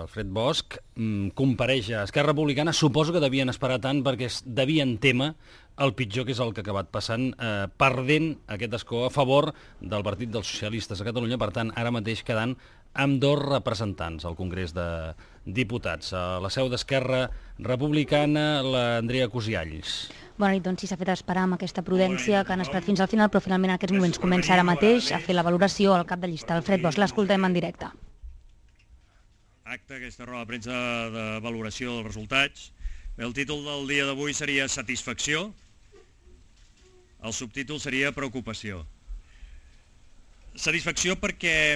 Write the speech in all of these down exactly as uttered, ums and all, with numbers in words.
Alfred Bosch, compareix a Esquerra Republicana. Suposo que devien esperar tant perquè es devien témer el pitjor, que és el que ha acabat passant, eh, perdent aquest escó a favor del Partit dels Socialistes a Catalunya, per tant, ara mateix quedant amb dos representants al Congrés de Diputats. A la seu d'Esquerra Republicana, l'Andrea Cosialls. Bona nit, doncs sí, s'ha fet esperar amb aquesta prudència que han esperat fins al final, però finalment en aquests moments comença ara mateix a fer la valoració al cap de llista, Alfred Bosch. L'escoltem en directe. Acte, aquesta roda de premsa de valoració dels resultats. Bé, el títol del dia d'avui seria Satisfacció. El subtítol seria Preocupació. Satisfacció perquè,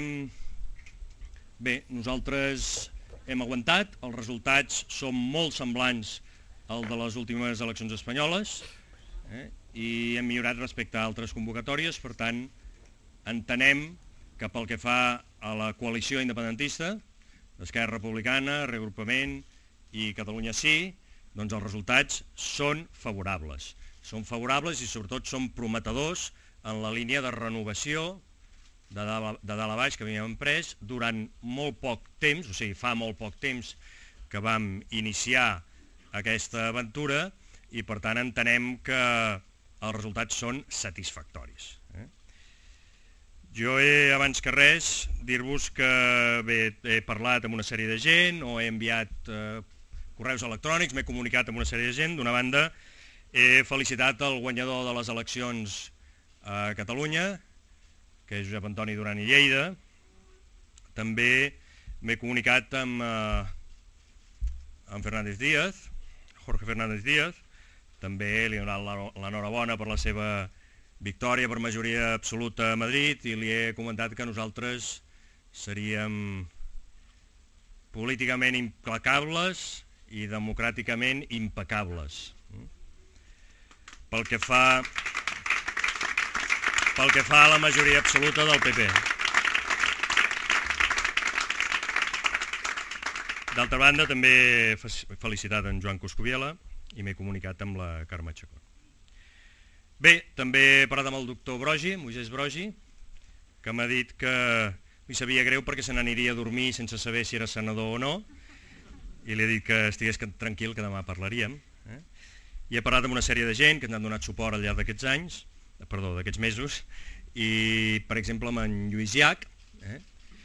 bé, nosaltres hem aguantat, els resultats són molt semblants al de les últimes eleccions espanyoles, eh, i hem millorat respecte a altres convocatòries. Per tant, entenem que pel que fa a la coalició independentista, d'Esquerra Republicana, Reagrupament i Catalunya Sí, doncs els resultats són favorables. Són favorables i sobretot són prometedors en la línia de renovació de dalt, de dalt a baix que havíem pres durant molt poc temps, o sigui, fa molt poc temps que vam iniciar aquesta aventura, i per tant entenem que els resultats són satisfactoris. Eh? Jo he, abans que res, dir-vos que bé, he parlat amb una sèrie de gent, o he enviat eh, correus electrònics, m'he comunicat amb una sèrie de gent. D'una banda, he felicitat el guanyador de les eleccions a Catalunya, que és Josep Antoni Duran i Lleida. També m'he comunicat amb, eh, amb Fernández Díaz, Jorge Fernández Díaz. També li he donat l'enhorabona per la seva victòria per majoria absoluta a Madrid, i li he comentat que nosaltres seríem políticament implacables i democràticament impecables. Pel que fa, pel que fa a la majoria absoluta del P P. D'altra banda, també he felicitat en Joan Coscubiela i m'he comunicat amb la Carme Chacón. Bé, també he parlat amb el doctor Brogi, Moisès Brogi, que m'ha dit que li sabia greu perquè se n'aniria a dormir sense saber si era senador o no, i li he dit que estigués tranquil, que demà parlaríem. Eh? I he parlat amb una sèrie de gent que ens han donat suport al llarg d'aquests anys, perdó, d'aquests mesos, i, per exemple, amb en Lluís Llach, eh?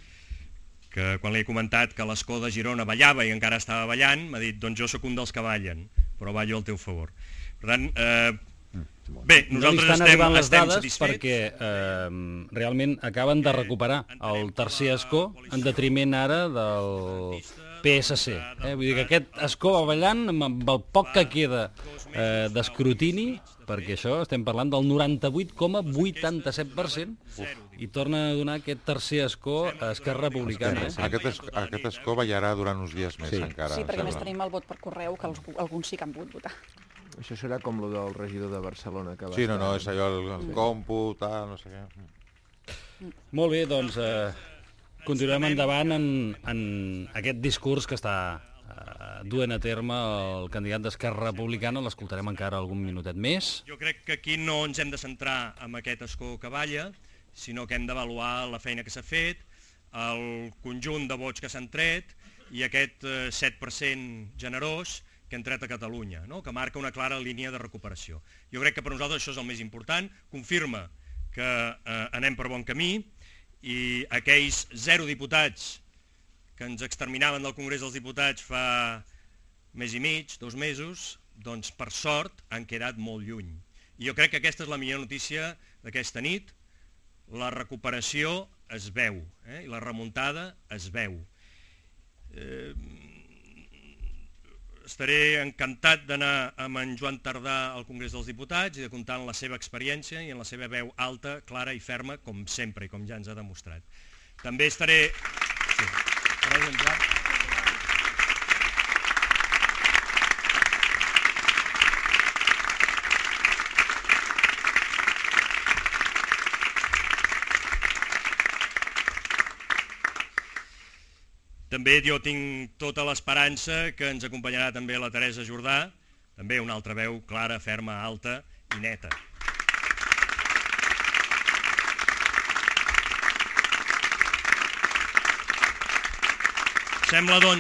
que quan li he comentat que l'escó de Girona ballava i encara estava ballant, m'ha dit, doncs jo sóc un dels que ballen, però ballo al teu favor. Per tant, eh, bé, nosaltres no estan estem, arribant les estem dades satisfets. perquè eh, realment acaben de recuperar el tercer escó en detriment ara del P S C. Eh? Vull dir que aquest escó va ballant amb el poc que queda eh, d'escrutini, perquè això estem parlant del noranta-vuit coma vuitanta-set per cent, i torna a donar aquest tercer escó a Esquerra Republicana. Eh? Aquest, es, aquest escó ballarà durant uns dies més, Sí. encara. Sí, perquè a més sembla. tenim el vot per correu, que els, alguns sí que han pogut votar. Això serà com lo del regidor de Barcelona. Que va Sí, no, no, és estar... allò, el, el còmput, tal, no sé què. Molt bé, doncs eh, continuem endavant en, en aquest discurs que està eh, duent a terme el candidat d'Esquerra Republicana. L'escoltarem encara algun minutet més. Jo crec que aquí no ens hem de centrar en aquest escó que balla, sinó que hem d'avaluar la feina que s'ha fet, el conjunt de vots que s'han tret i aquest eh, set per cent generós que hem tret a Catalunya, no? Que marca una clara línia de recuperació. Jo crec que per nosaltres això és el més important, confirma que eh, anem per bon camí, i aquells zero diputats que ens exterminaven del Congrés dels Diputats fa mes i mig, dos mesos, doncs per sort han quedat molt lluny. I jo crec que aquesta és la millor notícia d'aquesta nit. La recuperació es veu, eh? I la remuntada es veu. Eh, estaré encantat d'anar amb en Joan Tardà al Congrés dels Diputats i de comptar en la seva experiència i en la seva veu alta, clara i ferma, com sempre i com ja ens ha demostrat. També estaré... Sí. També jo tinc tota l'esperança que ens acompanyarà també la Teresa Jordà, també una altra veu clara, ferma, alta i neta. Sembla, doncs,